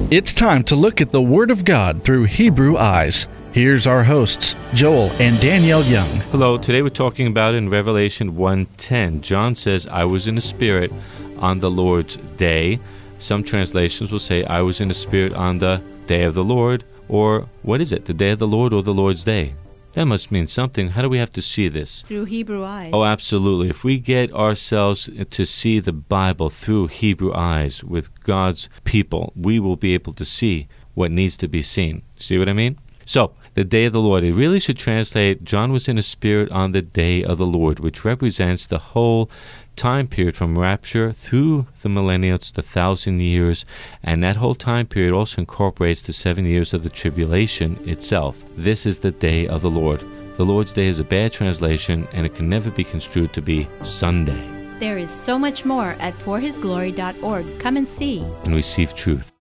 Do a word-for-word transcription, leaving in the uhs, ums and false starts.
It's time to look at the Word of God through Hebrew eyes. Here's our hosts, Joel and Danielle Young. Hello, today we're talking about in Revelation one ten. John says, I was in the Spirit on the Lord's day. Some translations will say, I was in the Spirit on the day of the Lord, or what is it, the day of the Lord or the Lord's day? That must mean something. How do we have to see this? Through Hebrew eyes. Oh, absolutely. If we get ourselves to see the Bible through Hebrew eyes with God's people, we will be able to see what needs to be seen. See what I mean? So, the day of the Lord. It really should translate, John was in the Spirit on the day of the Lord, which represents the whole time period from rapture through the millennials, the thousand years, and that whole time period also incorporates the seven years of the tribulation itself. This is the day of the Lord. The Lord's Day is a bad translation, and it can never be construed to be Sunday. There is so much more at for his glory dot org. Come and see and receive truth.